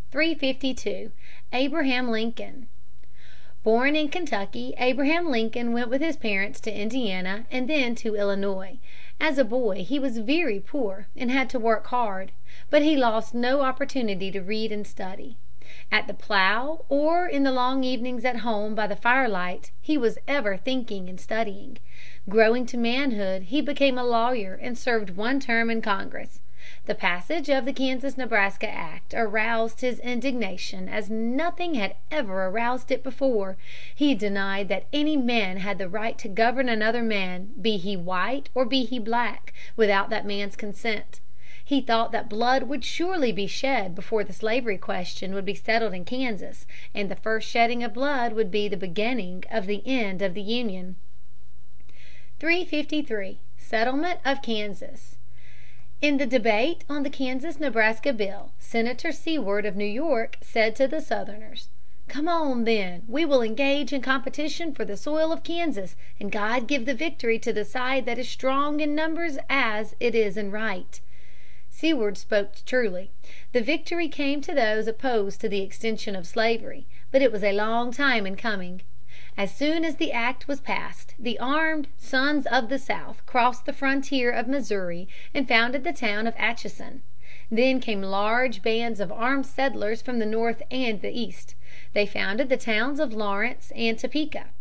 352. Abraham Lincoln. Born in Kentucky, Abraham Lincoln went with his parents to Indiana and then to Illinois. As a boy he was very poor and had to work hard, but he lost no opportunity to read and study. At the plow or in the long evenings at home by the firelight he was ever thinking and studying. Growing to manhood, he became a lawyer and served one term in Congress. The passage of the Kansas-Nebraska Act aroused his indignation as nothing had ever aroused it before. He denied that any man had the right to govern another man, be he white or be he black, without that man's consent. He thought that blood would surely be shed before the slavery question would be settled in Kansas, and the first shedding of blood would be the beginning of the end of the Union. 353. Settlement of Kansas. In the debate on the Kansas-Nebraska bill, Senator Seward of New York said to the Southerners, "Come on, then, we will engage in competition for the soil of Kansas, and God give the victory to the side that is strong in numbers as it is in right." Seward spoke truly. The victory came to those opposed to the extension of slavery, but it was a long time in coming. As soon as the act was passed, the armed Sons of the South crossed the frontier of Missouri and founded the town of Atchison. Then came large bands of armed settlers from the North and the East. They founded the towns of Lawrence and Topeka.